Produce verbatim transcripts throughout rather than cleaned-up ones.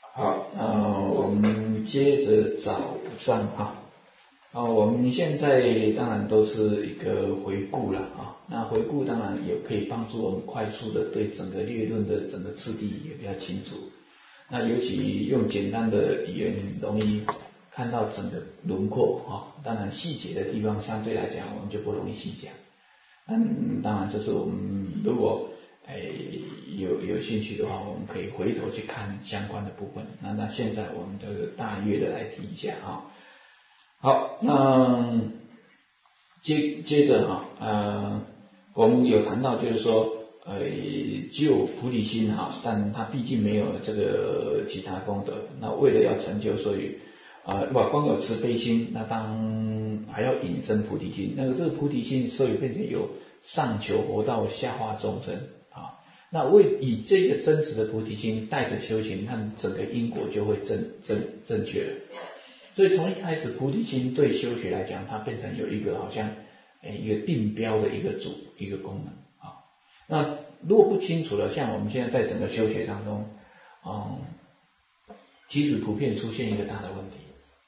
好，呃，我们接着早上啊，啊，我们现在当然都是一个回顾了啊，那回顾当然也可以帮助我们快速的对整个列论的整个次第也比较清楚。那尤其用简单的语言容易看到整个轮廓啊，当然细节的地方相对来讲我们就不容易细讲。嗯，当然这是我们如果诶有有兴趣的话，我们可以回头去看相关的部分。那那现在我们就大约的来提一下啊。好，那接接着哈，呃，我们有谈到就是说，呃，只有菩提心哈，但它毕竟没有这个其他功德。那为了要成就，所以啊，不、呃、光有慈悲心，那当还要引申菩提心。那个这个菩提心，所以变成有上求佛道，下化众生啊。那为以这个真实的菩提心带着修行，那整个因果就会正正正确了。所以从一开始菩提心对修学来讲，它变成有一个好像诶一个定标的一个主一个功能啊。那如果不清楚了，像我们现在在整个修学当中，嗯，其实普遍出现一个大的问题。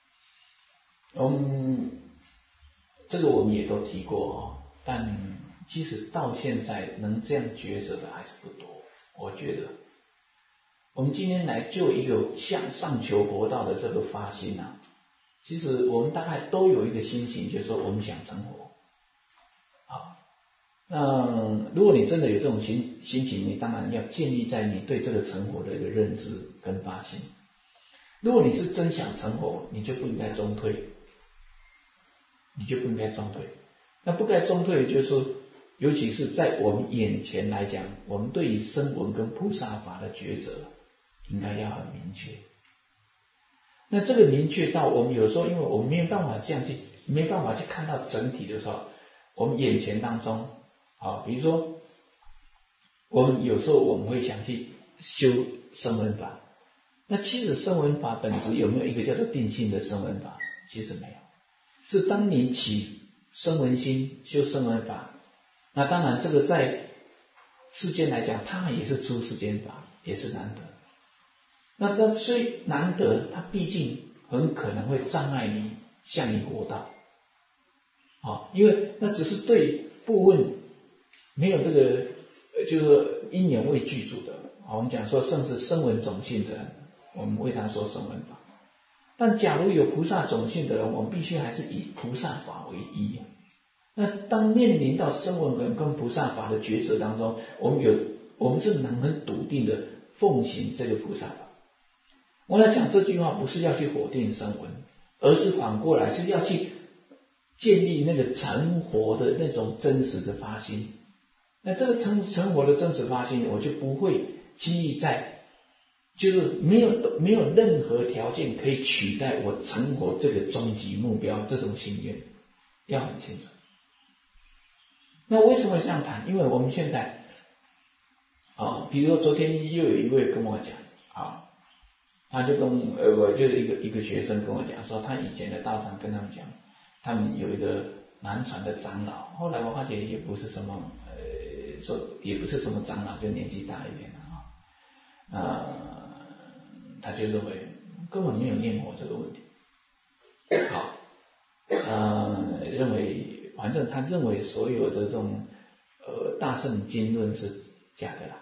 嗯，这个我们也都提过哦，但其实到现在能这样抉择的还是不多。我觉得我们今天来就一个向上求佛道的这个发心啊，其实我们大概都有一个心情，就是说我们想成佛啊。那如果你真的有这种心心情，你当然要建立在你对这个成佛的一个认知跟发心。如果你是真想成佛，你就不应该中退，你就不应该中退。那不该中退，就是说，尤其是在我们眼前来讲，我们对于声闻跟菩萨法的抉择，应该要很明确。那这个明确到我们有时候，因为我们没有办法这样去，没办法去看到整体的时候，我们眼前当中啊，比如说，我们有时候我们会想去修声闻法，那其实声闻法本质有没有一个叫做定性的声闻法？其实没有，是当你起声闻心修声闻法，那当然这个在世间来讲，它也是出世间法，也是难得。那它虽难得，它毕竟很可能会障碍你向你佛道，啊，因为那只是对部分没有这个，就是因缘未具足的。我们讲说甚至声闻种性的人，我们为他说声闻法。但假如有菩萨种性的人，我们必须还是以菩萨法为依。那当面临到声闻人跟菩萨法的抉择当中，我们有我们是能很笃定的奉行这个菩萨法。我来讲这句话不是要去否定声闻，而是反过来是要去建立那个成佛的那种真实的发心。那这个成成佛的真实发心，我就不会轻易在就是没有没有任何条件可以取代我成佛这个终极目标这种心愿，要很清楚。那为什么这样谈？因为我们现在啊，比如说昨天又有一位跟我讲啊，他就跟呃我就是一个一个学生跟我讲说，他以前的道场跟他们讲，他们有一个南传的长老，后来我发觉也不是什么呃说也不是什么长老，就年纪大一点的啊，呃，他就认为根本没有念佛这个问题，好，呃，认为。反正他认为所有的这种呃大乘经论是假的啦。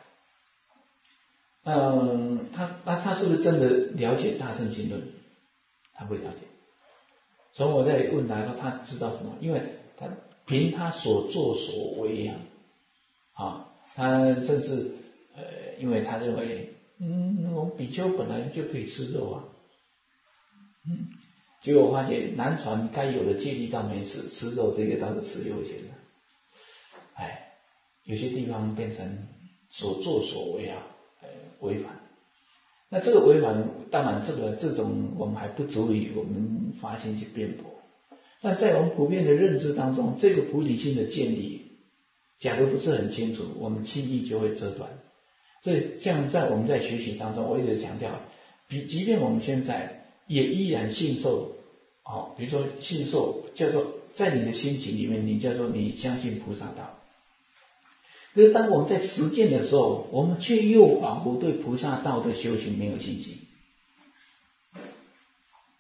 嗯，他那他是不是真的了解大乘经论？他不了解。从我在问他说，他知道什么？因为他凭他所作所为啊，啊，他甚至呃，因为他认为，嗯，我们比丘本来就可以吃肉啊，嗯。结果我发现南传该有的戒律倒没吃，吃肉这个倒是吃优先的。哎，有些地方变成所作所为啊，呃，违反。那这个违反，当然这个这种我们还不足以我们发心去辩驳。但在我们普遍的认知当中，这个菩提心的建立，假如不是很清楚，我们轻易就会折断。所以像在我们在学习当中，我一直强调，比即便我们现在也依然信受，哦，比如说信受叫做在你的心情里面，你叫做你相信菩萨道。可是当我们在实践的时候，我们却又仿佛对菩萨道的修行没有信心。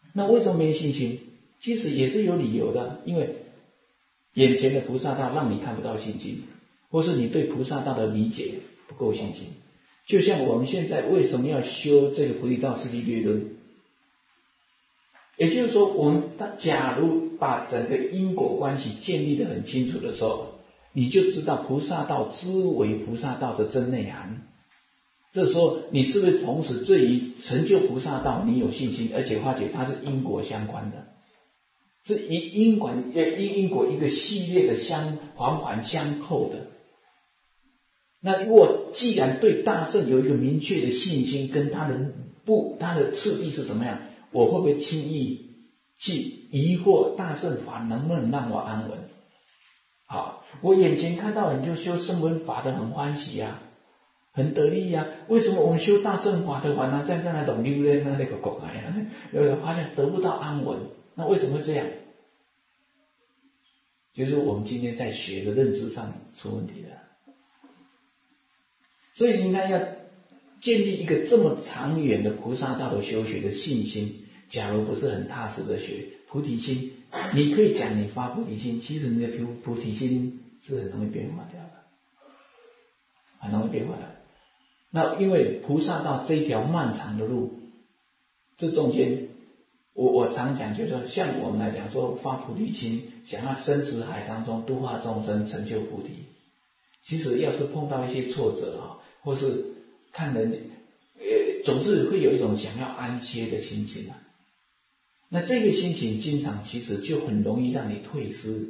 那为什么没信心？其实也是有理由的，因为眼前的菩萨道让你看不到信心，或是你对菩萨道的理解不够信心。就像我们现在为什么要修这个菩提道次第略论，也就是说，我们假如把整个因果关系建立得很清楚的时候，你就知道菩萨道之为菩萨道的真内涵。这时候你是不是同时对于成就菩萨道你有信心，而且发觉它是因果相关的，是因因果因因果一个系列的相环环相扣的。那如果既然对大圣有一个明确的信心，跟他的不他的次第是怎么样，我会不会轻易去疑惑大圣法能不能让我安稳？好，我眼前看到人就修声闻法的很欢喜啊，很得力啊，为什么我们修大乘法的话呢，在这样懂溜呢？那个狗来啊，有发现得不到安稳，那为什么会这样？就是我们今天在学的认知上出问题的。所以你看，要建立一个这么长远的菩萨道的修学的信心，假如不是很踏实的学菩提心，你可以讲你发菩提心，其实你的菩菩提心是很容易变化掉的，很容易变化的。那因为菩萨道这一条漫长的路，这中间，我我常讲，就是说，像我们来讲说发菩提心，想要生死海当中度化众生，成就菩提，其实要是碰到一些挫折啊，或是看人，呃，总是会有一种想要安歇的心情啊。那这个心情经常其实就很容易让你退失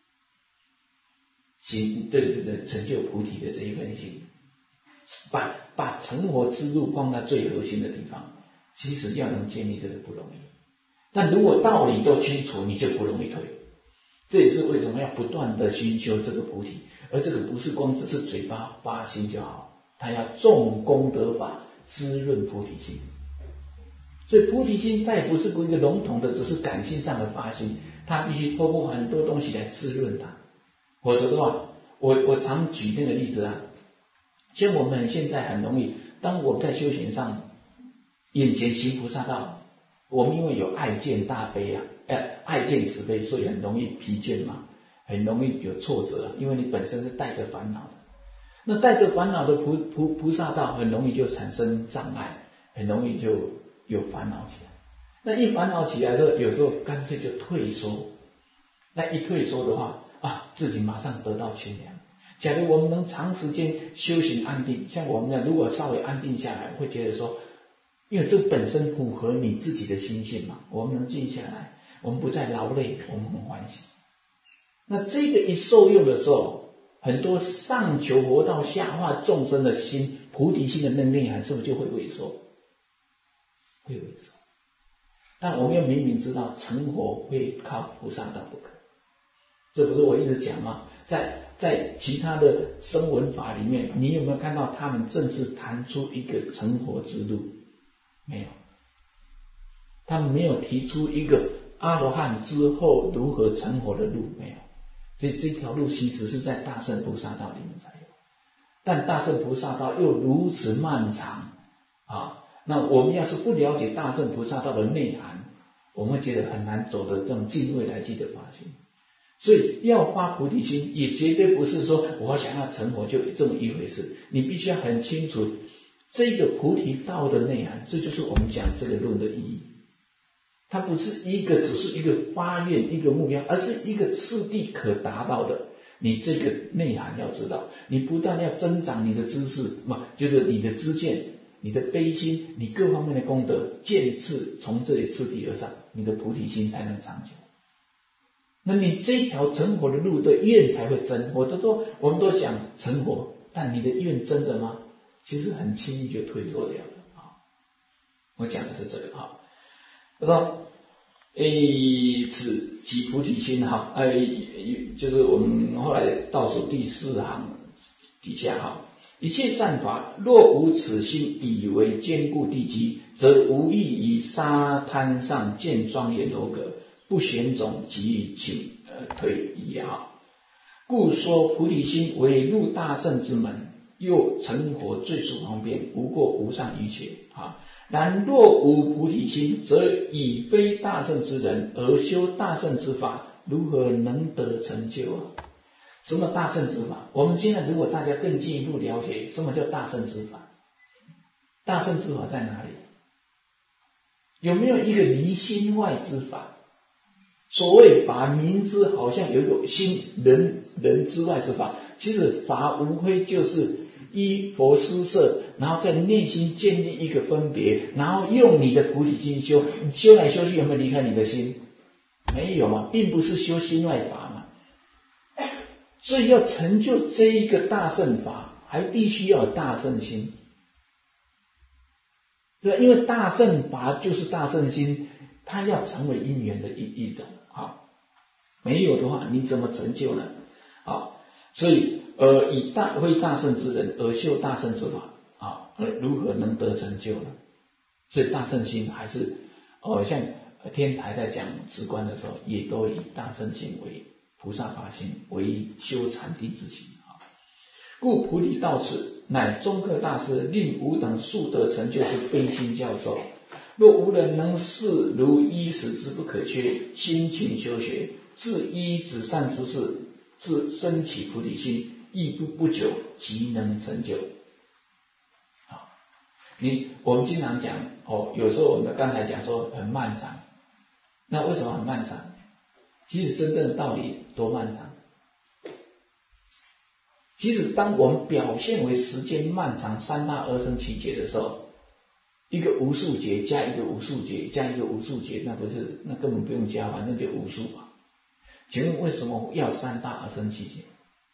心，对对对，成就菩提的这一份心。把把成佛之路放在最核心的地方，其实要能建立这个不容易。但如果道理都清楚，你就不容易退。这也是为什么要不断的寻求这个菩提，而这个不是光只是嘴巴发心就好，它要重功德法滋润菩提心。所以菩提心它也不是一个笼统的只是感性上的发心，它必须透过很多东西来滋润它。否则的话，我我常举那个例子啊，像我们现在很容易，当我们在修行上眼前行菩萨道，我们因为有爱见大悲啊，呃，爱见慈悲，所以很容易疲倦嘛，很容易有挫折，因为你本身是带着烦恼的。那带着烦恼的菩菩菩萨道，很容易就产生障碍，很容易就有烦恼起来。那一烦恼起来的，有时候干脆就退缩。那一退缩的话啊，自己马上得到清凉。假如我们能长时间修行安定，像我们呢，如果稍微安定下来，会觉得说，因为这本身符合你自己的心性嘛，我们能静下来，我们不再劳累，我们很欢喜。那这个一受用的时候，很多上求佛道下化众生的心，菩提心的那内涵是不是就会萎缩？会萎缩。但我们又明明知道成佛会靠菩萨道不可，这不是我一直讲吗？在在其他的声闻法里面，你有没有看到他们正式谈出一个成佛之路？没有，他们没有提出一个阿罗汉之后如何成佛的路，没有。所以这条路其实是在大乘菩萨道里面才有，但大乘菩萨道又如此漫长啊！那我们要是不了解大乘菩萨道的内涵，我们会觉得很难走得这种近未来际的法心。所以要发菩提心，也绝对不是说我想要成佛就这么一回事。你必须要很清楚这个菩提道的内涵，这就是我们讲这个论的意义。它不是一个只是一个发愿一个目标，而是一个次第可达到的。你这个内涵要知道，你不但要增长你的知识嘛，就是你的知见、你的悲心、你各方面的功德渐次从这里次第而上，你的菩提心才能长久。那你这条成佛的路的愿才会真。我都说我们都想成佛，但你的愿真的吗？其实很轻易就退缩掉了啊。我讲的是这个啊。他说诶，此即菩提心哈，哎，就是我们后来倒数第四行底下哈，一切善法若无此心以为坚固地基，则无异于沙滩上见庄严楼阁，不选种即请呃退也哈。故说菩提心为入大圣之门，又成佛最殊方便，无过无上一切啊。 然若无菩提心，则以非大圣之人而修大圣之法，如何能得成就啊？什么大圣之法？我们现在如果大家更进一步了解，什么叫大圣之法？大圣之法在哪里？有没有一个离心外之法？所谓法，明知好像有一个心人人之外之法，其实法无非就是依佛施设，然后在内心建立一个分别，然后用你的菩提心修，你修来修去有没有离开你的心？没有嘛，并不是修心外法嘛。所以要成就这一个大圣法，还必须要有大圣心，对吧？因为大圣法就是大圣心，它要成为因缘的一一种啊，没有的话你怎么成就呢？啊，所以呃，以大非大圣之人而修大圣之法啊，而如何能得成就呢？所以大圣心还是呃，像天台在讲止观的时候，也都以大圣心为菩萨法心，为修禅定之心啊。故菩提道次，乃中科大师令吾等速得成就之悲心教授。若无人能视如衣食之不可缺，辛勤修学，自依止善之事，自生起菩提心，亦不不久即能成就。啊，你我们经常讲哦，有时候我们刚才讲说很漫长，那为什么很漫长？其实真正的道理多漫长。其实当我们表现为时间漫长三大二生七劫的时候，一个无数劫加一个无数劫加一个无数劫，那不是那根本不用加，反正就无数嘛。请问为什么要三大二生七劫？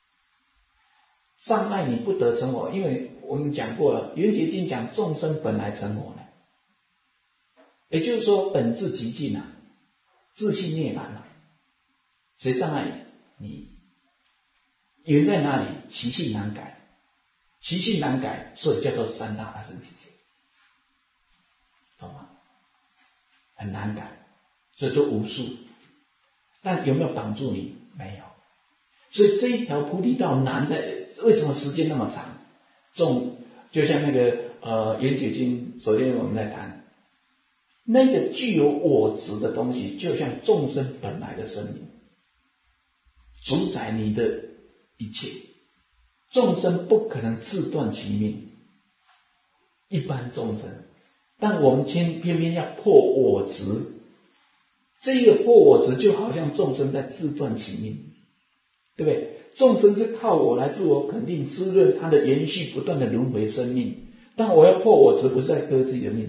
障碍你不得成佛，因为我们讲过了，圆觉经讲众生本来成佛呢，也就是说本质极尽啊，自性涅槃啊，谁障碍你？你缘在哪里？习性难改，习性难改，所以叫做三大二生七劫，懂吗？很难改，所以就无数。但有没有挡住你？没有。所以这一条菩提道难在为什么时间那么长？众就像那个呃圆觉经，昨天我们在谈，那个具有我执的东西，就像众生本来的生命，主宰你的一切。众生不可能自断其命，一般众生，但我们偏偏偏要破我执，这个破我执就好像众生在自断其命，对不对？众生是靠我来自我肯定滋润它的延续不断的轮回生命，但我要破我执，不是在割自己的命，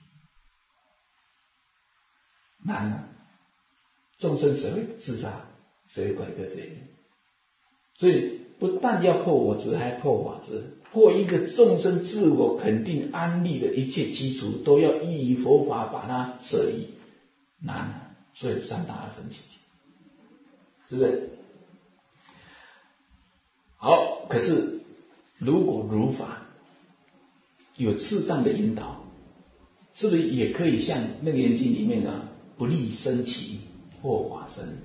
难啊！众生谁会自杀？谁会拐割自己的命？所以不但要破我执，还要破法执，破一个众生自我肯定安立的一切基础，都要依于佛法把它舍离，难啊！所以三大二生七劫，是不是？好，可是如果如法有适当的引导，是不是也可以像那个圆经里面呢？不立生起，或法生，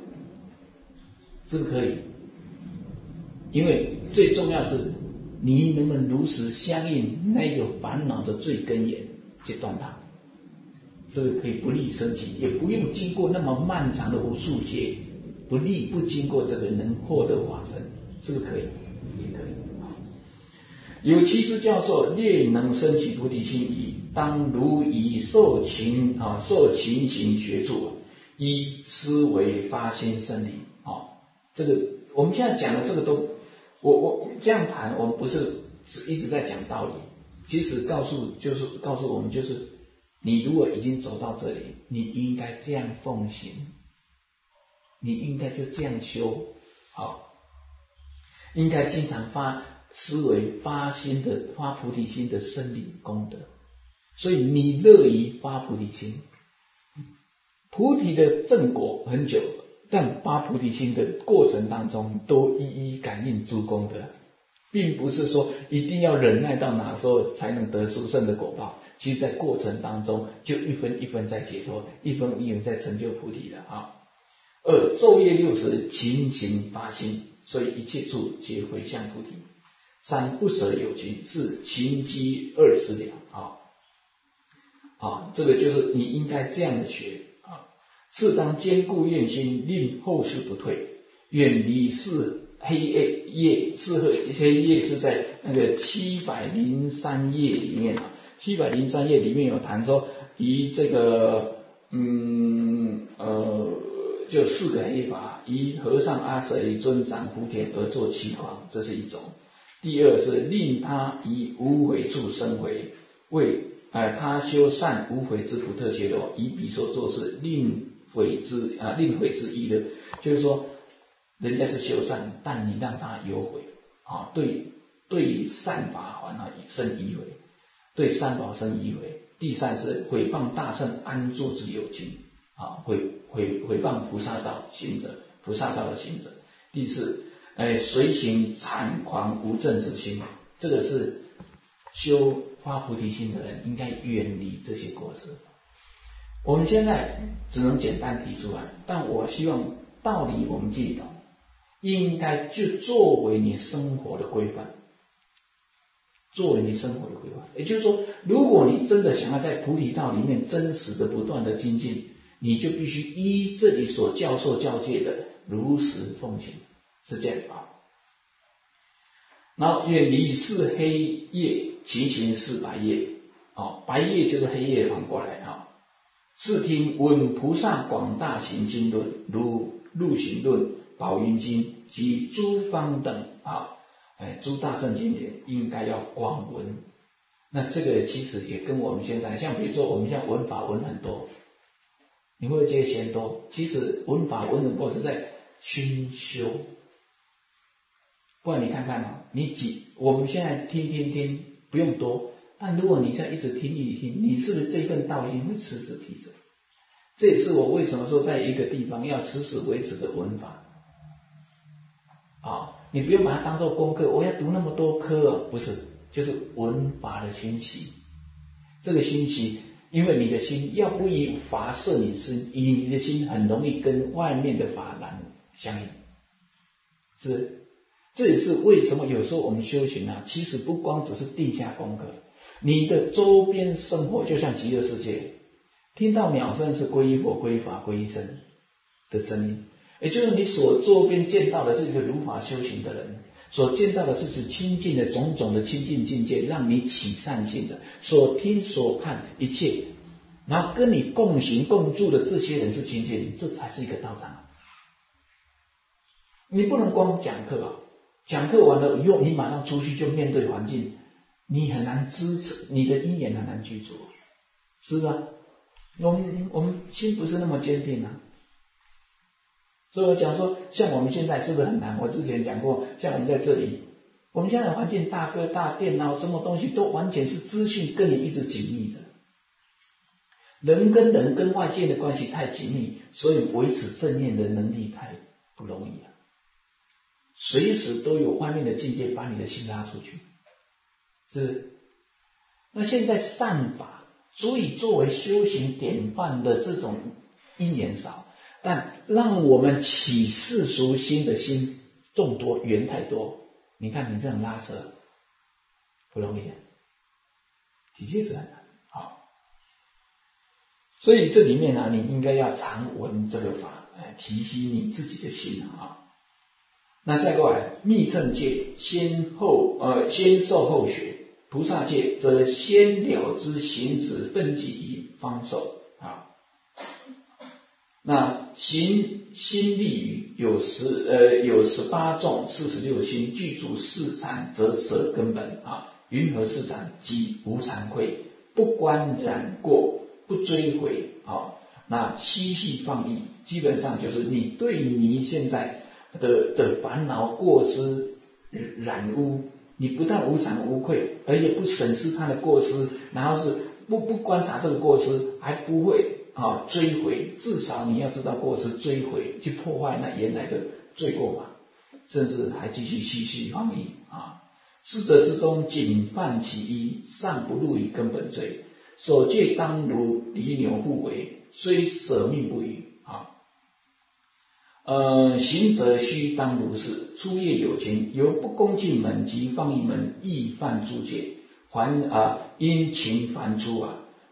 是不是可以？因为最重要是你能不能如实相应那个烦恼的最根源去断它，是不是可以不立生起，也不用经过那么漫长的无数劫，不立不经过这个能获得法身，是不是可以？也可以。有其师教授略能生起菩提心矣，当如以受勤啊受勤行学处，依思维发心生理啊，这个我们现在讲的这个都。我我这样谈，我们不是是一直在讲道理，其实告诉就是告诉我们，就是你如果已经走到这里，你应该这样奉行，你应该就这样修，好，应该经常发思维发心的发菩提心的生理功德，所以你乐于发菩提心，菩提的正果很久。但发菩提心的过程当中，都一一感应诸功德，并不是说一定要忍耐到哪时候才能得殊胜的果报。其实，在过程当中，就一分一分在解脱，一分一分在成就菩提的啊。二昼夜六时勤行发心，所以一切处皆回向菩提。三不舍有情，是勤积二十了啊。 啊，这个就是你应该这样的学啊，适当兼顾愿心，令后世不退，远离是黑夜夜，是黑夜是在那个七百零三页里面啊，七百零三页里面有谈说，以这个嗯呃，就四个黑法，以和尚阿舍尊长福田而作七狂，这是一种。第二是令他以无悔处生回，为呃他修善无悔之福特学罗，以彼所做事令悔之啊令悔之意乐，就是说人家是修善，但你让他有悔啊，对对善法还啊生疑悔，对三宝生疑悔。第三是毁谤大圣安住之有情啊，毁毁毁谤菩萨道行者，菩萨道的行者。第四，呃，随行谄狂无正之心，这个是修发菩提心的人应该远离这些过失。我们现在只能简单提出来，但我希望道理我们记懂，应该就作为你生活的规范，作为你生活的规范。也就是说，如果你真的想要在菩提道里面真实的不断的精进，你就必须依这里所教授教诫的如实奉行，是这样啊。然后远离是黑夜，其行是白夜。哦，白夜就是黑夜反过来啊。视听闻菩萨广大行经论，如入行论、宝云经及诸方等啊，哎，诸大圣经典应该要广闻。那这个其实也跟我们现在，像比如说我们现在闻法闻很多，你会觉得嫌多，其实闻法闻很多是在熏修。不然你看看啊，你几我们现在听听听不用多，但如果你再一直听一直听，你是不是这份道心会时时提升？这也是我为什么说在一个地方要时时维持的闻法啊，你不用把它当做功课，我要读那么多科啊，不是，就是闻法的熏习。这个熏习，因为你的心要不以法摄你心，以你的心很容易跟外面的法然相应，是不是？这也是为什么有时候我们修行啊，其实不光只是定下功课，你的周边生活就像极乐世界，听到鸟声是皈依佛、皈依法、皈依僧的声音，也就是你所周边见到的是一个如法修行的人，所见到的是指亲近的种种的亲近境界，让你起善心的，所听所看一切，然后跟你共行共住的这些人是亲近，这才是一个道场。你不能光讲课啊，讲课完了以后，你马上出去就面对环境，你很难支持，你的因缘很难具足，是吧？我们我们心不是那么坚定啊。所以我讲说，像我们现在是不是很难？我之前讲过，像我们在这里，我们现在的环境，大哥大、电脑，什么东西都完全是资讯跟你一直紧密的，人跟人跟外界的关系太紧密，所以维持正念的能力太不容易了。随时都有外面的境界把你的心拉出去，是不是？那现在善法，所以作为修行典范的这种因缘少，但让我们起世俗心的心众多，缘太多。你看你这样拉扯不容易，的确是很难啊。所以这里面呢、啊，你应该要常闻这个法，来提醒你自己的心啊。那再过来，密乘戒先后呃先受后学，菩萨戒则先了知行止分己以方受啊。那行心力语有十呃有十八种四十六心，具足四禅则舍根本啊。云何四禅？即无惭愧，不观染过，不追悔啊。那悉细放逸，基本上就是你对你现在的的烦恼过失染污，你不但无惭无愧，而且不审视他的过失，然后是不不观察这个过失，还不会啊追悔，至少你要知道过失，追悔去破坏那原来的罪过嘛，甚至还继续细细放逸啊。四者之中，仅犯其一，尚不入于根本罪。守戒当如犁牛互为，虽舍命不渝啊。呃，行者须当如是，初夜有情，由不恭敬门及放逸门，亦犯诸戒，还啊因情烦出啊，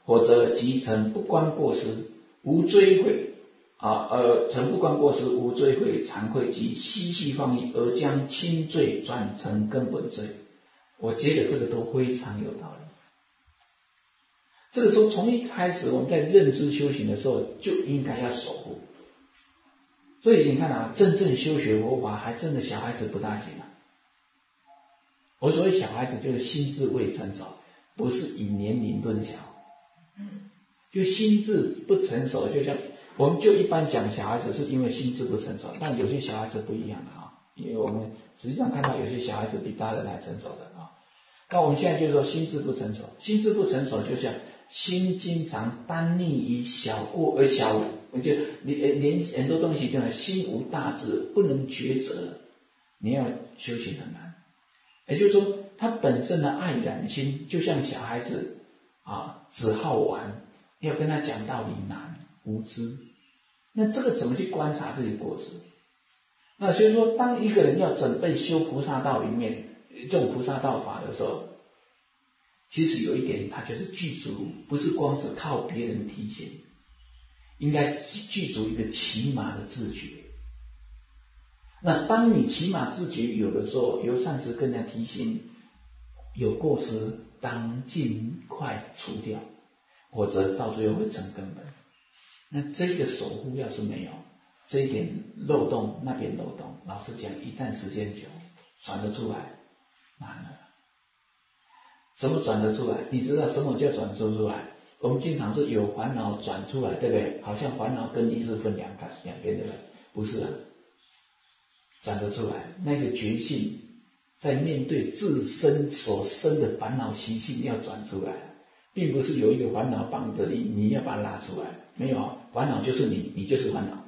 否则即曾不观过失，无追悔啊，呃，曾不观过失，无追悔惭愧及嬉戏放逸，而将轻罪转成根本罪。我觉得这个都非常有道理。这个时候从一开始我们在认知修行的时候就应该要守护。所以你看啊，真正修学佛法还真的小孩子不大行啊。我所谓小孩子就是心智未成熟，不是以年龄论小，就心智不成熟，就像我们就一般讲小孩子是因为心智不成熟，但有些小孩子不一样的啊，因为我们实际上看到有些小孩子比大人还成熟的啊。那我们现在就说心智不成熟，心智不成熟就像心经常单溺于小过而小，我就连连很多东西就心无大志，不能抉择，你要修行很难。也就是说，他本身的爱染心，就像小孩子啊，只好玩，要跟他讲道理难，无知。那这个怎么去观察自己过失？那所以说，当一个人要准备修菩萨道里面这种菩萨道法的时候，其实有一点，它就是具足，不是光只靠别人提醒，应该具足一个起码的自觉。那当你起码自觉有的时候，由上师跟人家提醒，有过失当尽快除掉，否则到最后会成根本。那这个守护要是没有这一点漏洞，那边漏洞，老实讲，一旦时间久，转得出来难了。怎么转得出来？你知道什么叫转得出来？我们经常是有烦恼转出来，对不对？好像烦恼跟你是分两看两边，对不对？不是啊，转得出来，那个觉性在面对自身所生的烦恼习性要转出来，并不是有一个烦恼绑着你，你要把它拉出来。没有，烦恼就是你，你就是烦恼。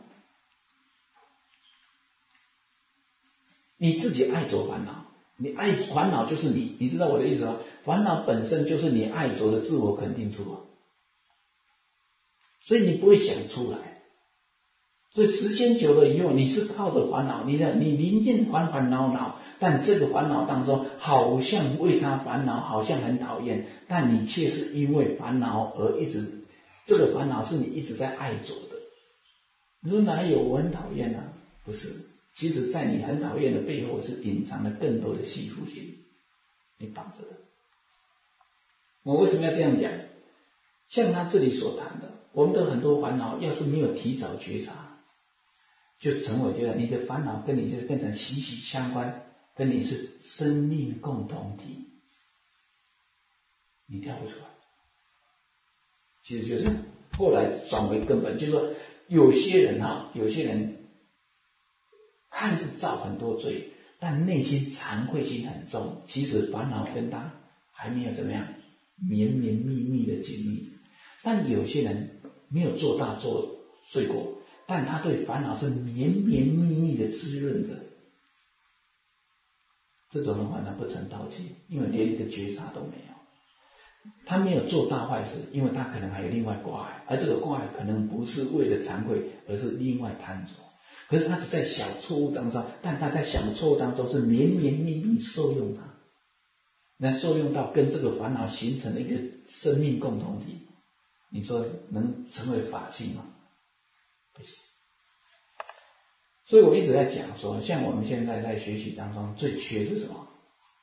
你自己爱着烦恼，你爱烦恼就是你，你知道我的意思吗？烦恼本身就是你爱着的自我肯定处啊，所以你不会想出来。所以时间久了以后，你是靠着烦恼，你的你宁愿烦烦恼恼，但这个烦恼当中好像为他烦恼，好像很讨厌，但你却是因为烦恼而一直，这个烦恼是你一直在爱着的。你说哪有我很讨厌啊？不是，其实在你很讨厌的背后是隐藏了更多的系缚性，你绑着的。我为什么要这样讲？像他这里所谈的，我们的很多烦恼要是没有提早觉察，就成为觉得你的烦恼跟你就变成息息相关，跟你是生命共同体，你跳不出来。其实就是后来转为根本，就是说有些人啊，有些人看似造很多罪，但内心惭愧心很重，其实烦恼跟他还没有怎么样绵绵密密的紧密。但有些人没有做大做罪过，但他对烦恼是绵绵密密的滋润着，这种人烦恼不成道气，因为连一个觉察都没有。他没有做大坏事，因为他可能还有另外挂碍，而这个挂碍可能不是为了惭愧，而是另外贪着。可是他只在小错误当中，但他在小错误当中是绵绵密密受用它，那受用到跟这个烦恼形成了一个生命共同体，你说能成为法器吗？不行。所以我一直在讲说，像我们现在在学习当中最缺是什么？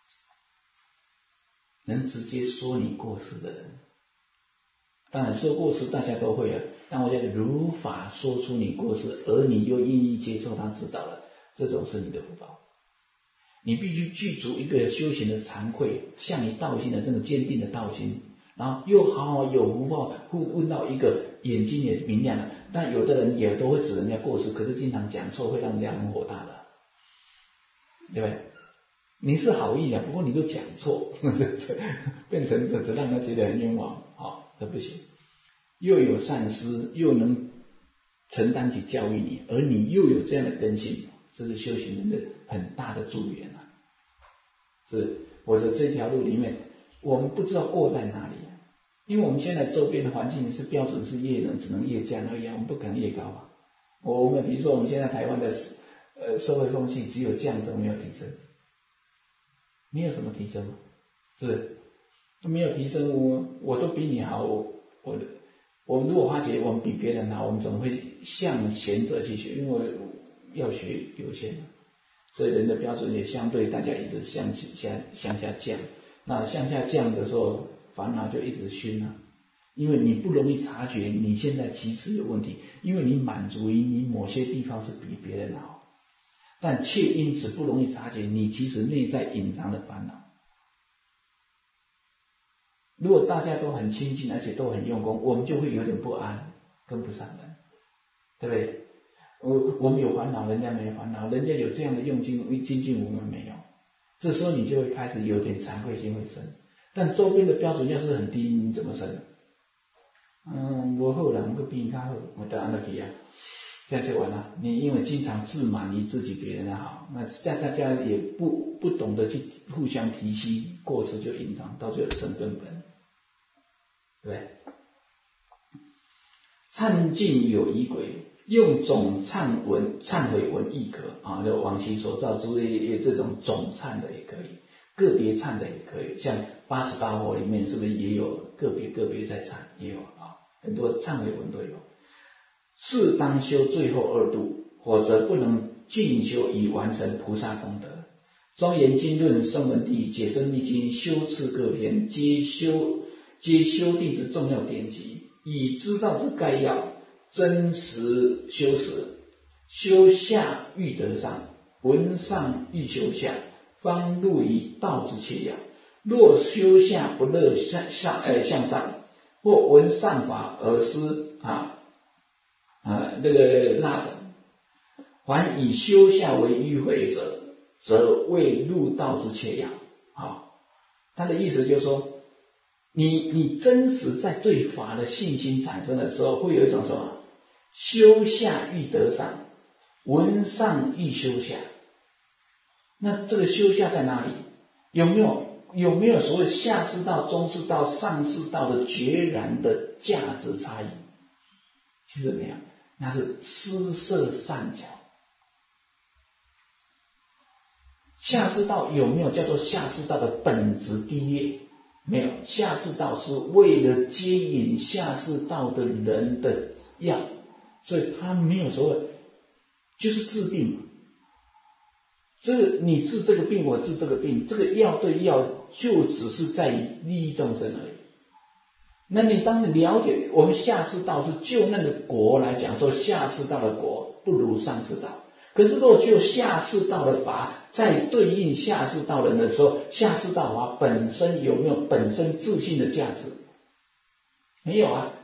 能直接说你过失的人。当然说过失大家都会啊，但我觉得如法说出你过失，而你又愿意接受他指导了，这种是你的福报。你必须具足一个修行的惭愧，向你道心的这么坚定的道心，然后又好好有福报，问到一个眼睛也明亮了。但有的人也都会指人家过失，可是经常讲错，会让人家很火大的，对不对？你是好意的，不过你都讲错，变成只让他觉得很冤枉，好，这不行。又有善思，又能承担起教育你，而你又有这样的根性，这是修行人的很大的助缘啊！是，或者这条路里面，我们不知道过在哪里，因为我们现在周边的环境是标准是业能，只能业降而已，我们不可能业高啊。我们比如说我们现在台湾的呃社会风气只有降增没有提升。没有什么提升，是不是？没有提升，我我都比你好，我我的，我们如果发觉我们比别人好，我们总会向贤者去学，因为要学有限，所以人的标准也相对大家一直向下向下降。那向下降的时候，烦恼就一直熏啊，因为你不容易察觉你现在其实有问题，因为你满足于你某些地方是比别人好，但却因此不容易察觉你其实内在隐藏的烦恼。如果大家都很亲近，而且都很用功，我们就会有点不安，跟不上人，对不对？我我们有烦恼，人家没烦恼，人家有这样的用心精进，我们没有，这时候你就会开始有点惭愧心会生。但周边的标准要是很低，你怎么生？嗯，我好人，我比你较好，我得安乐体啊，这样就完了。你因为经常自满于自己别人的好，那这样大家也不不懂得去互相提携，过失就隐藏，到最后生根本，对不对？忏尽有仪轨，用总忏文、忏悔文亦可啊，就往其所造诸业，这种总忏的也可以，个别忏的也可以。像八十八佛里面是不是也有个别个别在忏，也有啊，很多忏悔文都有。是当修最后二度，否则不能进修以完成菩萨功德。庄严经论、声闻地、解深密经、修持各篇，皆修皆修订之重要典籍，以知道之概要，真实修持。修下欲得上，闻上欲修下，方入于道之切要。若修下不乐向上呃向上，或闻上法而思啊啊那个那等，凡以修下为迂回者，则未入道之切要。好，他的意思就是说，你你真实在对法的信心产生的时候，会有一种什么修下欲得上，闻上欲修下。那这个修下在哪里？有没有有没有所谓下士道、中士道、上士道的决然的价值差异？其实没有，那是施设善巧。下士道有没有叫做下士道的本质低劣？没有，下士道是为了接引下士道的人的药，所以他没有所谓，就是治病嘛。所以你治这个病，我治这个病，这个药对药就只是在于利益众生而已。那你当你了解我们下士道是就那个国来讲说，下士道的国不如上士道。可是如果就下士道的法在对应下士道人的时候，下士道法本身有没有本身自信的价值？没有啊，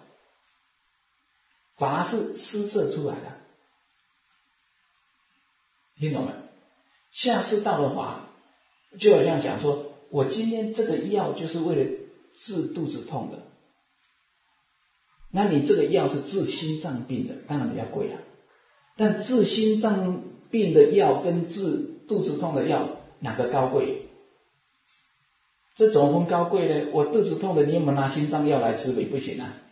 法是施设出来的，听懂没？下士道的法就好像讲说，我今天这个药就是为了治肚子痛的，那你这个药是治心脏病的，当然比较贵啊。但治心脏病的药跟治肚子痛的药哪个高贵？这怎么分高贵呢？我肚子痛的，你有没有拿心脏药来吃？也不行啊。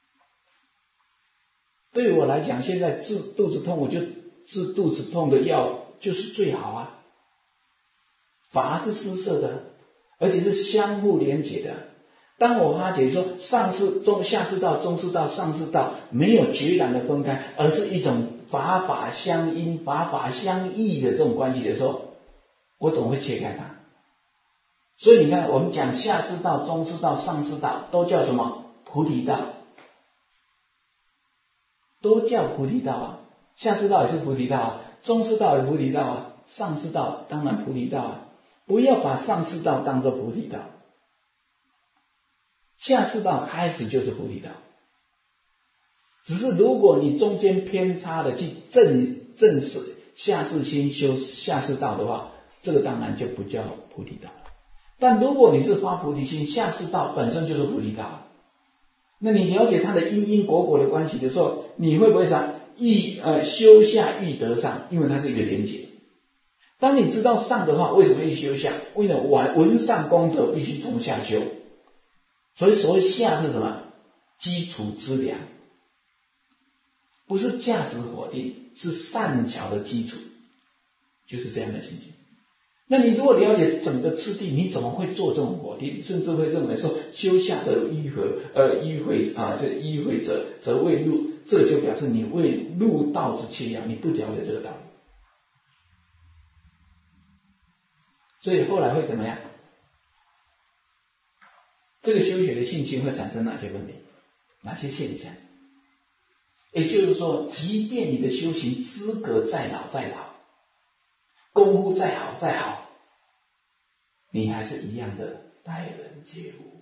对我来讲，现在治肚子痛，我就治肚子痛的药就是最好啊。法是施设的，而且是相互连结的。当我发觉说上士、中下士道、中士道、上士道没有决然的分开，而是一种法法相因、法法相异的这种关系的时候，我总会切开它。所以你看，我们讲下士道、中士道、上士道都叫什么？菩提道，都叫菩提道啊。下士道也是菩提道啊，中士道也是菩提道啊，上士道当然菩提道啊。不要把上士道当作菩提道，下士道开始就是菩提道。只是如果你中间偏差的去正正视下士心修下士道的话，这个当然就不叫菩提道了。但如果你是发菩提心，下士道本身就是菩提道，那你了解它的因因果果的关系的时候，你会不会想欲呃修下欲得上？因为它是一个连结。当你知道上的话，为什么要修下？为了闻上功德必须从下修，所以所谓下是什么？基础资粮，不是价值否定，是善巧的基础，就是这样的情形。 那你如果了解整个次第，你怎么会做这种否定？甚至会认为说修下的迂回，呃，迂回啊，这迂回者则未入，这就表示你未入道之切要，你不了解这个道理。所以后来会怎么样？这个修学的兴趣会产生哪些问题？哪些现象？也就是说，即便你的修行资格再老再老，功夫再好再好，你还是一样的待人接物。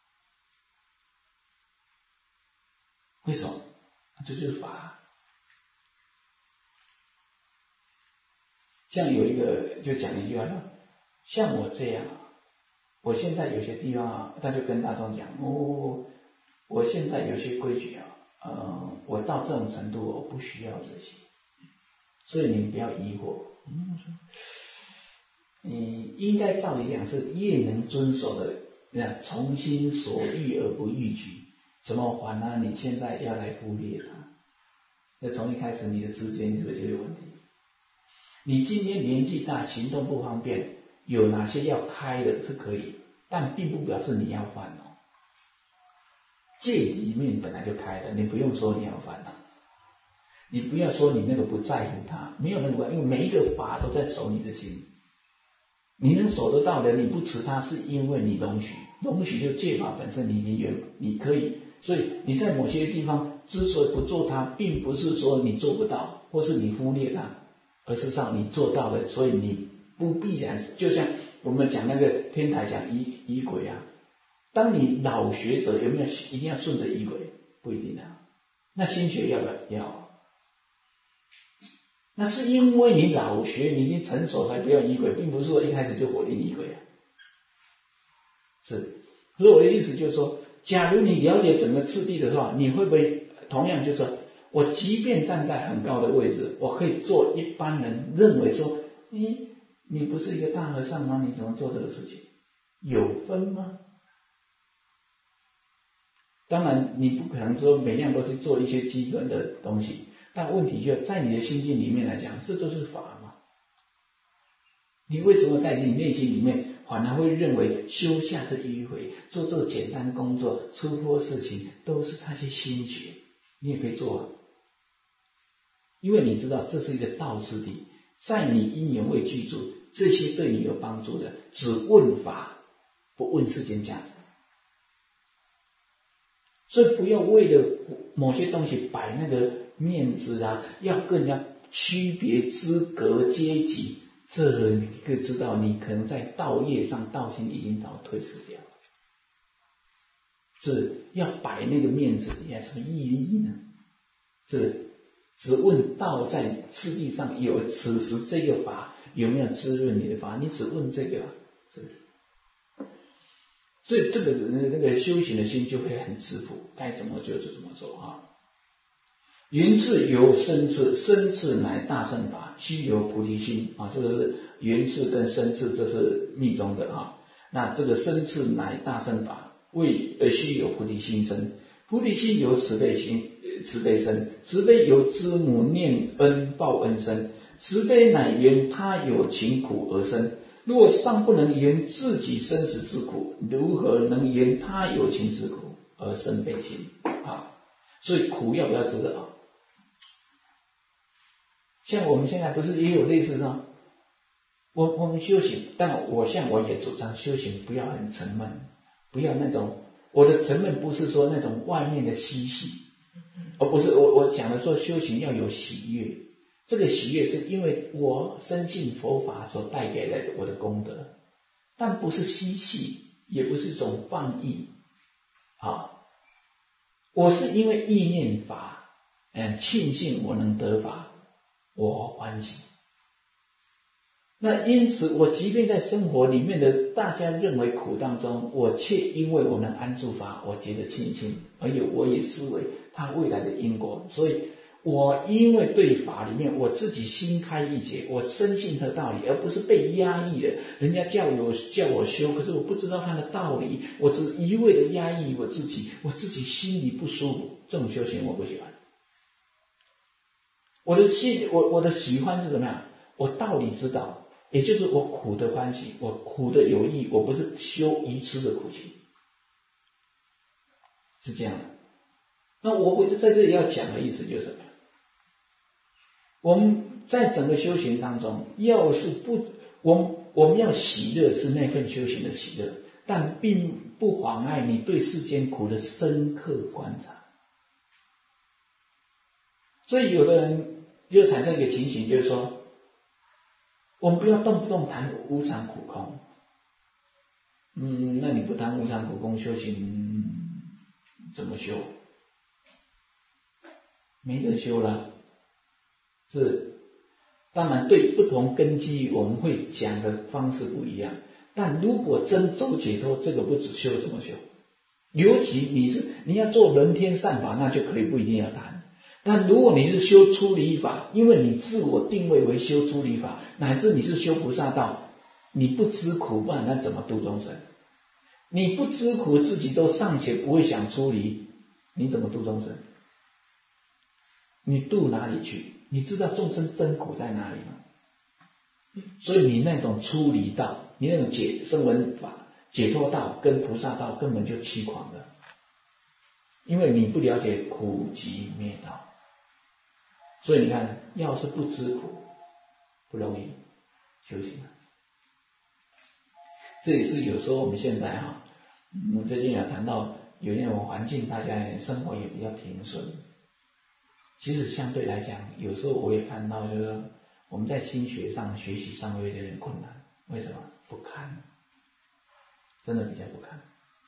为什么？这就是法。像有一个就讲一句话说，像我这样，我现在有些地方啊，他就跟大众讲，哦，我现在有些规矩啊，呃，我到这种程度，我不需要这些，所以你们不要疑惑。嗯，你应该照理讲是越能遵守的，那从心所欲而不逾矩，怎么还呢？你现在要来忽略它，那从一开始你的知见是不是就有问题？你今天年纪大，行动不方便，有哪些要开的是可以，但并不表示你要犯哦。戒里面本来就开的，你不用说你要犯哦。你不要说你那个不在乎它，没有那个，因为每一个法都在守你的心。你能守得到的，你不持它，是因为你容许，容许就戒法本身你已经圆，你可以，所以你在某些地方之所以不做它，并不是说你做不到，或是你忽略它，而是上你做到了，所以你不必然，就像我们讲那个天台讲仪仪轨啊，当你老学者有没有一定要顺着仪轨？不一定啊。那新学要不要？要。那是因为你老学，你已经成熟才不要仪轨，并不是说一开始就否定仪轨啊。是，所以我的意思就是说，假如你了解整个次第的话，你会不会同样就是说，我即便站在很高的位置，我可以做一般人认为说，你你不是一个大和尚吗？你怎么做这个事情？有分吗？当然，你不可能说每样都去做一些基本的东西，但问题就在你的心境里面来讲，这就是法嘛。你为什么在你内心里面反而会认为修下这迂回，做这个简单工作、出脱事情都是那些心学？你也可以做啊，因为你知道这是一个道次第，在你因缘未具足，这些对你有帮助的，只问法，不问世间价值。所以不要为了某些东西摆那个面子啊，要跟人家区别资格阶级，这你可以知道你可能在道业上道心已经到退失掉了。是要摆那个面子有什么意义呢？是只问道在次第上有此时这个法有没有滋润你的法，你只问这个，是不是？所以这个那个修行的心就会很质朴，该怎么做就怎么做啊。云次由深次，深次乃大乘法，须由菩提心啊，这个是云次跟深次，这是密宗的啊。那这个深次乃大乘法，为呃须有菩提心生，菩提心由慈悲心慈悲生，慈悲由知母念恩报恩生，慈悲乃缘他有情苦而生。若尚不能言自己生死之苦，如何能言他有情之苦而生悲心啊？所以苦要不要知道啊？像我们现在不是也有类似的，我我们修行，但我像我也主张修行不要很沉闷，不要那种，我的沉闷不是说那种外面的嬉戏，而不是我我讲的说修行要有喜悦。这个喜悦是因为我深信佛法所带给的我的功德，但不是嬉戏，也不是一种放逸啊。我是因为意念法，嗯，庆幸我能得法，我欢喜。那因此，我即便在生活里面的大家认为苦当中，我却因为我能安住法，我觉得庆幸，而且我也视为它未来的因果，所以。我因为对法里面我自己心开意解，我深信这道理，而不是被压抑的。人家叫我叫我修，可是我不知道它的道理，我只一味的压抑我自己，我自己心里不舒服，这种修行我不喜欢。我的心，我我的喜欢是怎么样？我道理知道， 也就是我苦的欢喜，我苦的有益，我不是修愚痴的苦情，是这样的。那我我在这里要讲的意思就是什么？我们在整个修行当中，要是不，我们我们要喜乐是那份修行的喜乐，但并不妨碍你对世间苦的深刻观察。所以有的人就产生一个情形，就是说，我们不要动不动谈无常苦空。嗯，那你不谈无常苦空，修行怎么修？没得修了。是，当然对不同根基我们会讲的方式不一样，但如果真走解脱，这个不只修怎么修？尤其你是你要做人天善法，那就可以不一定要谈。但如果你是修出离法，因为你自我定位为修出离法，乃至你是修菩萨道，你不知苦，不然那怎么度众生？你不知苦，自己都尚且不会想出离，你怎么度众生？你度哪里去？你知道众生真苦在哪里吗？所以你那种出离道，你那种解声闻法、解脱道跟菩萨道根本就欺诳的，因为你不了解苦集灭道。所以你看，要是不知苦，不容易修行。这也是有时候我们现在哈，我们最近也谈到有那种环境，大家生活也比较平顺。其实相对来讲，有时候我也看到，就是说我们在心学上、学习上会有点困难。为什么？不堪，真的比较不堪。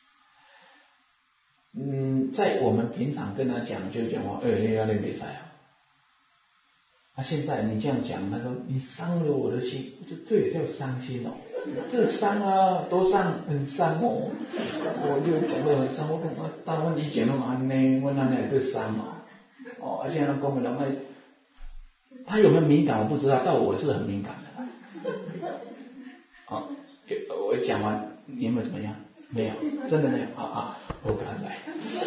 嗯，在我们平常跟他讲，就讲话，哎，你要练比赛啊。那、啊、现在你这样讲，他说你伤了我的心，就这也叫伤心哦。这伤啊，多伤，很伤哦。我就讲得很伤，我讲我大部分以前拢安尼，我哪里会伤哦？哦，而且他讲的人们，他有没有敏感我不知道，但我是很敏感的。哦，我讲完你有没有怎么样？没有，真的没有啊啊！我不来。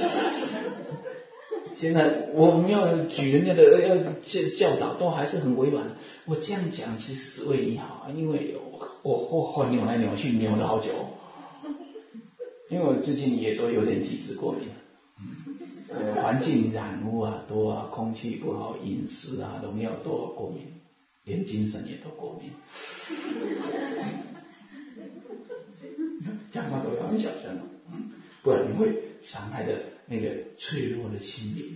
现在我们要举人家的要教导，都还是很委婉。我这样讲其实是为你好，因为我我我扭来扭去扭了好久，因为我最近也都有点体质过敏，呃，环境染污啊多啊，空气不好，饮食啊农药多过敏，连精神也都过敏，讲话都要很小声，嗯，不然你会伤害的那个脆弱的心灵。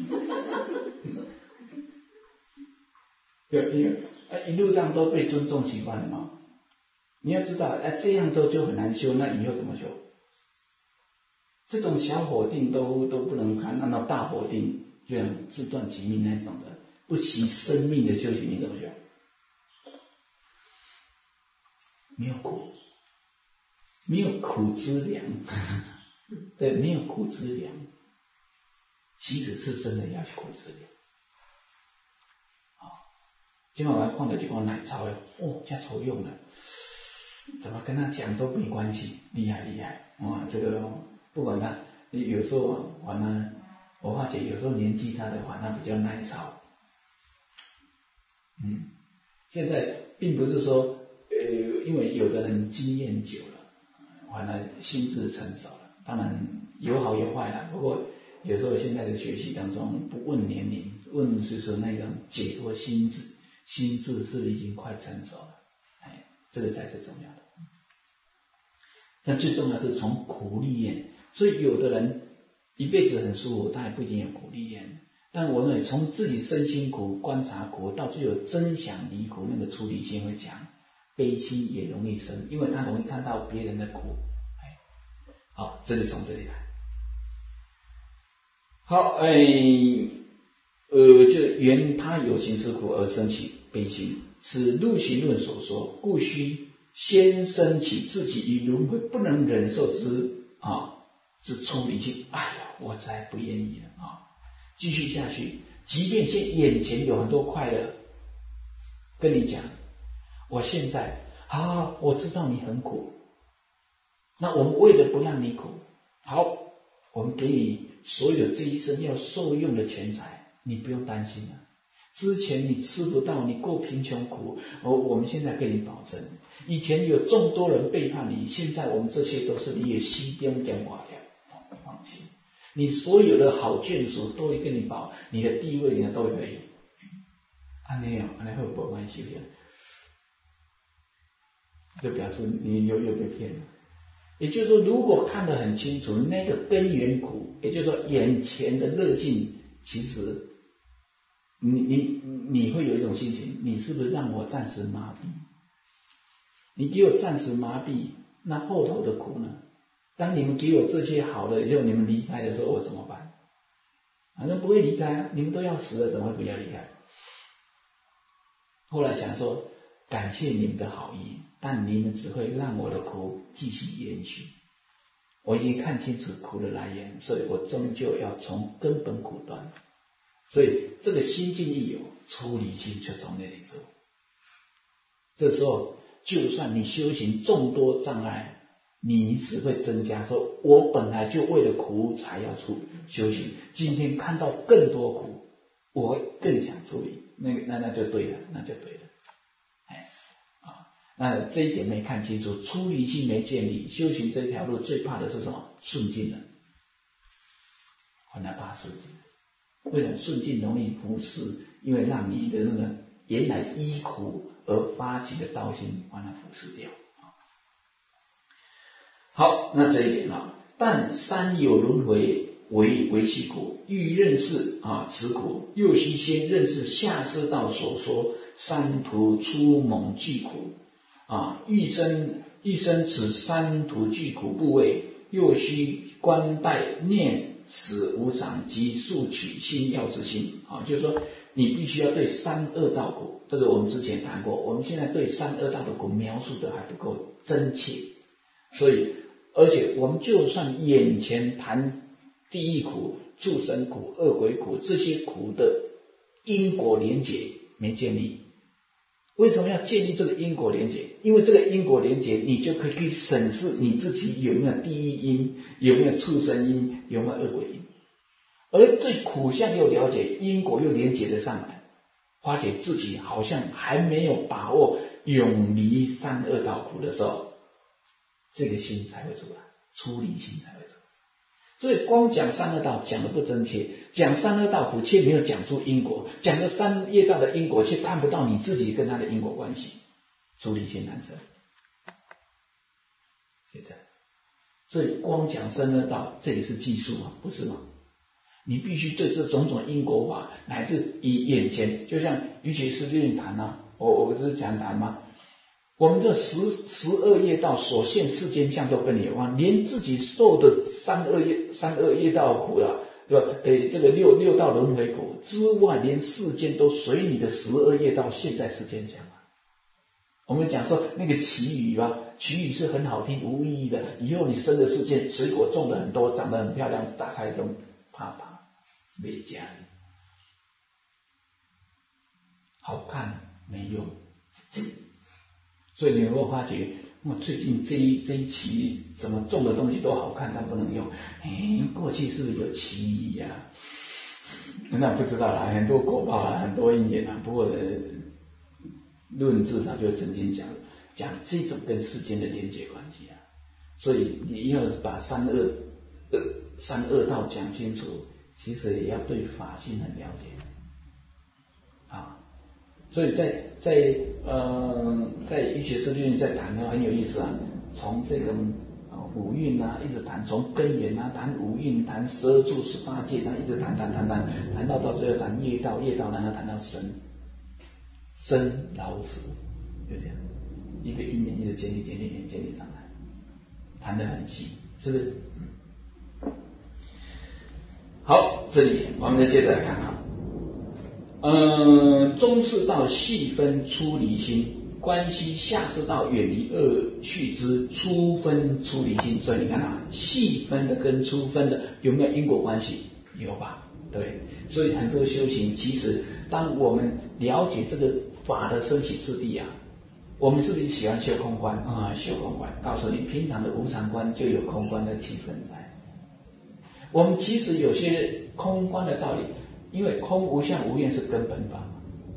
对，因为一路上都被尊重习惯了嘛。你要知道，哎，这样都就很难修，那以后怎么修？这种小火定都都不能看，按照大火定这样自断其命那种的，不惜生命的修行，你怎么修？没有苦，没有苦之粮，对，没有苦之粮。其实是真的要去苦之粮。啊，今晚我还看到一罐奶茶的，哦，这抽用了，怎么跟他讲都没关系，厉害厉害，哇，这个不管他，有时候反而我发觉有时候年纪大的反而比较耐操。嗯，现在并不是说，呃，因为有的人经验久了，反而心智成熟了，当然有好有坏啦，不过。有时候现在的学习当中不问年龄，问是说那种解脱心智，心智是不是已经快成熟了？哎，这个才是重要的。但最重要是从苦历验，所以有的人一辈子很舒服，他也不一定有苦历验。但我认为从自己身心苦观察苦，到最后真想离苦，那个出离心会强，悲心也容易生，因为他容易看到别人的苦。哎，好，这里从这里来。好，哎，呃，就缘他有情之苦而生起悲心，此入行论所说，故须先生起自己于轮回不能忍受之啊之出离心。哎呀，我才不愿意了啊！继续下去，即便现眼前有很多快乐，跟你讲，我现在好，我知道你很苦，那我们为了不让你苦，好，我们给你所有这一生要受用的钱财，你不用担心了。 之前你吃不到，你过贫穷苦，我我们现在跟你保证，以前有众多人背叛你，现在我们这些都是你的西边讲话条，你放心，你所有的好眷属都会跟你保，你的地位呢都会没有。安尼哦，安尼会不关系的，就表示你又又被骗了。也就是说，如果看得很清楚，那个根源苦，也就是说眼前的乐境，其实你你你会有一种心情，你是不是让我暂时麻痹？你给我暂时麻痹，那后头的苦呢？当你们给我这些好的以后，你们离开的时候，我怎么办？反正不会离开啊，你们都要死了，怎么会不要离开？后来想说，感谢你们的好意，但你们只会让我的苦继续延续。我已经看清楚苦的来源，所以我终究要从根本苦断。所以这个心境一有，出离心就从那里走。这时候，就算你修行众多障碍，你只会增加。说我本来就为了苦才要出修行，今天看到更多苦，我更想处理，那个那那就对了，那就对了。哎啊，那这一点没看清楚，出离心没建立，修行这条路最怕的是什么？顺境了，很难怕顺境。为什么顺境容易忽视？因为让你的那个原来依苦而发起的道心把它忽视掉。好，那这一点啊，但三有轮回为为其苦，欲认识啊此苦，又须先认识下师道所说三途出猛具苦啊，欲生欲生此三途具苦部位，又须观待念死无常及速取心要之心啊，就是说你必须要对三恶道苦，这个我们之前谈过，我们现在对三恶道的苦描述的还不够真切，所以而且我们就算眼前谈地狱苦、畜生苦、恶鬼苦，这些苦的因果连结没建立。为什么要建立这个因果连结？因为这个因果连结，你就可以去审视你自己有没有地狱因，有没有畜生因，有没有恶鬼因。而对苦相又了解，因果又连结得上来，发觉自己好像还没有把握永离三恶道苦的时候，这个心才会出来，出离心才会出来。所以光讲三恶道讲的不真切，讲三恶道苦却没有讲出因果，讲的三业道的因果却看不到你自己跟他的因果关系，出离心难生。现在，所以光讲三恶道，这也是技术嘛，不是吗？你必须对这种种因果法，乃至以眼前，就像瑜伽师论谈啊，我我不是讲谈吗？我们这十十二业道所现世间相都跟你有关，连自己受的三恶业三恶业道苦了，对吧？诶，这个六六道轮回苦之外，连世间都随你的十二业道现在世间相啊。我们讲说那个祈雨啊，祈雨是很好听无意义的，以后你生的世界水果种的很多，长得很漂亮，打开都怕怕没家里，好看没用。所以你有没有发觉，我最近这一这一期怎么种的东西都好看，但不能用？哎，过去是不是有奇异呀、啊？那不知道啦，很多果报啦，很多因缘啊。不过呃，论智上就曾经讲讲这种跟世间的连结关系啊。所以你要把三恶呃三恶道讲清楚，其实也要对法性很了解啊。所以在在呃在瑜伽师论在谈的很有意思啊，从这种五蕴啊一直谈，从根源啊谈五蕴，谈十二住十八界，他一直谈谈谈谈谈到到最后谈业道，业道然后谈到生生老死，就这样一个因缘一直建立建立建立上来，谈得很细，是不是？嗯。好，这里我们再接着来看啊。嗯，中士道细分出离心，关系下士道远离恶趣之初分出离心。所以你看啊，细分的跟粗分的有没有因果关系？有吧？对，所以很多修行，其实当我们了解这个法的升起次第啊，我们是不是喜欢修空观啊？修空观，告诉你，平常的无常观就有空观的气氛在。我们其实有些空观的道理。因为空无相无愿是根本法，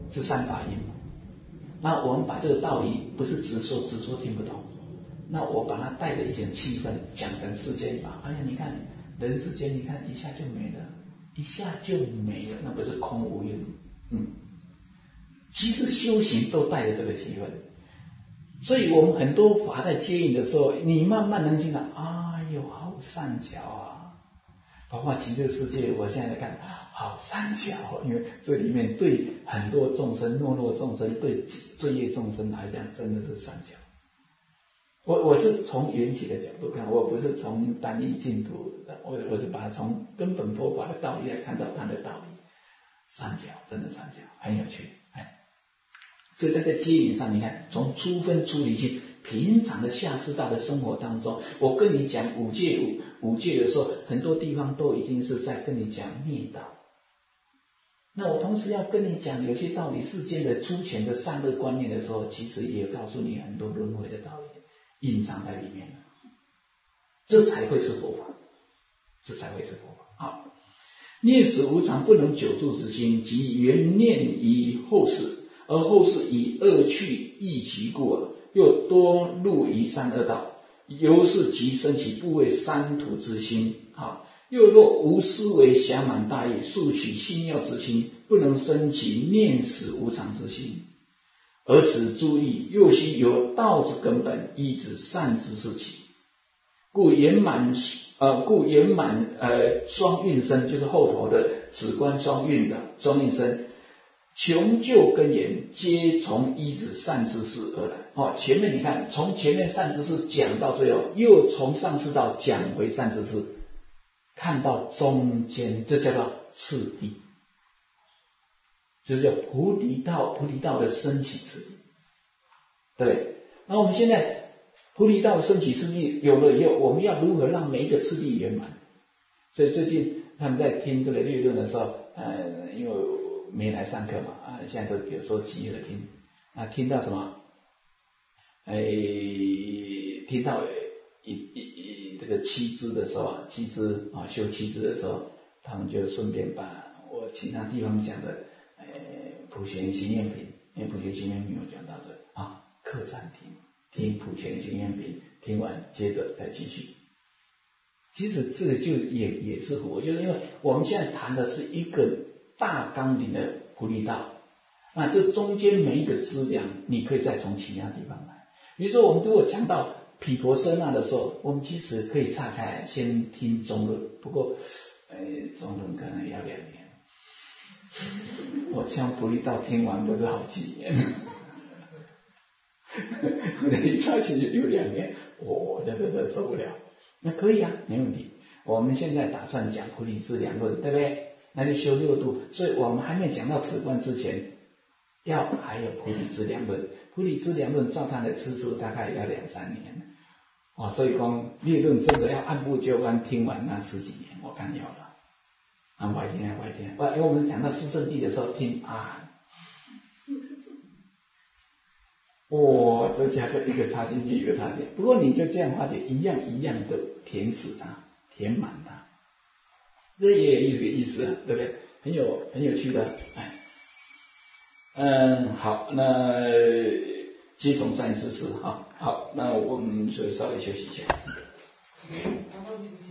是三法印嘛。那我们把这个道理不是直说，直说听不懂，那我把它带着一点气氛讲成世间法。哎呀，你看人世间，你看一下就没了，一下就没了，那不是空无一物？嗯，其实修行都带着这个气氛，所以我们很多法在接引的时候，你慢慢能听到，哎呦，好善巧啊！包括极乐世界，我现在看，好善巧哦，因为这里面对很多众生、懦弱众生、对罪业众生来讲，真的是善巧。我我是从缘起的角度看，我不是从单一净土，我我是把它从根本佛法的道理来看到它的道理，善巧，真的善巧，很有趣。哎，所以在这接引上，你看从初分出离心，平常的下士道的生活当中，我跟你讲五戒五五戒的时候，很多地方都已经是在跟你讲灭道。那我同时要跟你讲有些道理，世间的粗浅的善恶观念的时候，其实也告诉你很多轮回的道理隐藏在里面了，这才会是佛法，这才会是佛法。好，念死无常不能久住之心，即缘念于后世，而后世以恶趣益其故啊，又多入于三恶道，由是即生起不为三途之心啊。又若无思维暇满大业，速取心要之心，不能生起念死无常之心。而此诸意又须由道之根本，依止善知识起。故圆满呃，故圆满呃双运身，就是后头的止观双运的双运身，穷究根源，皆从依止善知识而来。哦，前面你看，从前面善知识讲到最后，又从上士道讲回善知识。看到中间，这叫做次第，就是叫菩提道，菩提道的升起次第，对。那我们现在菩提道的升起次第有了以后，我们要如何让每一个次第圆满？所以最近他们在听这个略论的时候，呃，因为没来上课嘛，啊，现在都有时候集合听，啊，听到什么？哎，听到一一一这个七支的时候，七支啊修七支的时候，他们就顺便把我其他地方讲的，呃，普贤行愿品，因为普贤行愿品我讲到这啊，课暂停，听普贤行愿品，听完接着再继续。其实这个就也也是佛，就是因为我们现在谈的是一个大纲领的菩提道，那这中间每一个资粮，你可以再从其他地方来。比如说我们如果讲到毗婆舍那的时候，我们其实可以岔开先听中论，不过呃中论可能也要两年，我像菩提道听完不是好几年，一岔进去有两年，我这这这受不了。那可以啊，没问题。我们现在打算讲菩提资粮论，对不对？那就修六度，所以我们还没讲到止观之前，要还有菩提资粮论。菩提资粮论照它的次数大概要两三年，哦，所以光略论真的要按部就班听完那十几年，我看要了。啊，我一定我一定，因为我们讲到四圣谛的时候听啊，哇、哦，这下就一个插进去一个插进去。不过你就这样发觉，一样一样的填死它，填满它，这也有一个意思啊，对不对？很有很有趣的，哎。嗯，好，那接从善知识哈，好，那我们就稍微休息一下。